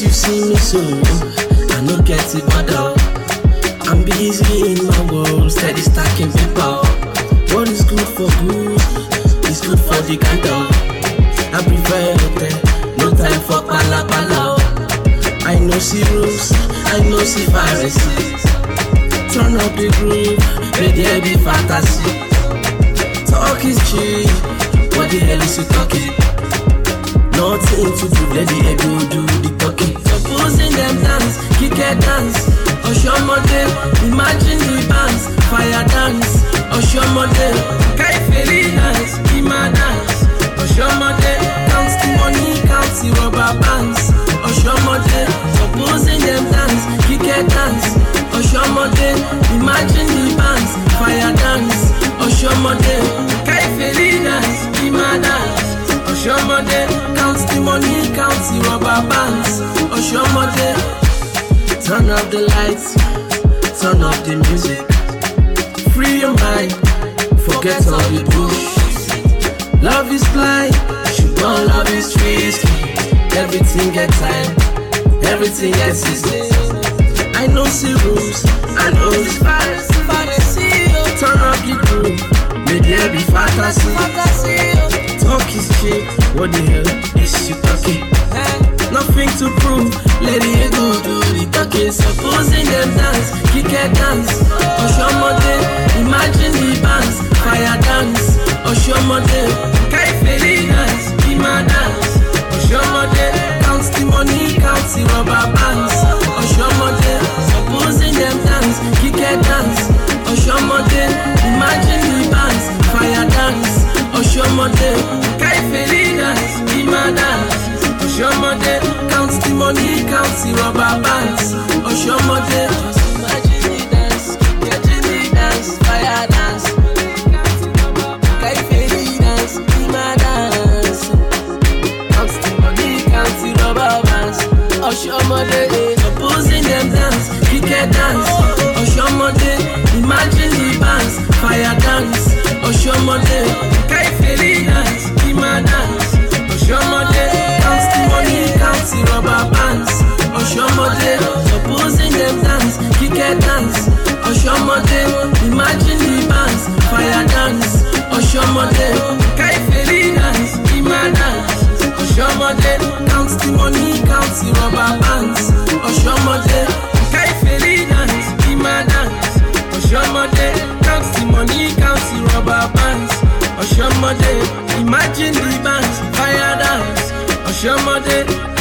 you see me so, I no get it bother. I'm busy in my world, steady stacking paper. What is good for good is good for the candle. I prefer it, no time for pala pala. I know see rules, I know see Pharisees. Turn up the groove, may there be fantasy. Talk is cheap, what the hell is you talking? Nothing to do, let the ego do the talking. Supposing them dance, kick a dance. Oshomode, imagine the bands, fire dance. Oshomode, kaifeli dance, ima dance. Oshomode, counts the money, counts the rubber bands. Oshomode, supposing them dance, kick a dance. Oshomode, imagine the bands, fire dance. Oshomode, kaifeli dance, ima dance. Oshomode, counts the money, counts the rubber bands. Oshomode, turn up the lights, turn up the music. Free your mind, forget all the bullshit. Love is blind, sugar love is risky. Everything gets time, everything gets easy. I know see rules, I know it's fantasy. Turn up the groove, may there be fantasy. Talk is cheap, what the hell is you talking? Nothing to prove, let the ego do the talking. Supposing them dance, kick a dance. Oshomode, imagine the bands, fire dance. Oshomode, kaifeli dance, ima dance. Oshomode, counts the money, counts the rubber bands. Oshomode, supposing them dance, kick a dance. Oshomode, imagine the bands, fire dance. Oshomode, kaifeli dance, ima dance. Oshomode, counts the money, counts the rubber bands. Oshomode, imagine the dance, fire dance. Kaifeli dance, ima dance. Counts the money, counts the rubber bands. Oshomode, supposing them dance, kick a dance. Oshomode, imagine the bands, fire dance. Oshomode, kaifeli dance, ima dance. Oshomode, counts the money, counts the rubber bands. Oshomode, supposing them dance, kick a dance. Oshomode, imagine the bands, fire dance. Oshomode, kaifeli dance, ima dance. Oshomode, counts the money, counts the rubber bands. Oshomode, kaifeli dance, ima dance. Oshomode, counts the money, counts the rubber bands. Oshomode, imagine the bands, fire dance. Oshomode,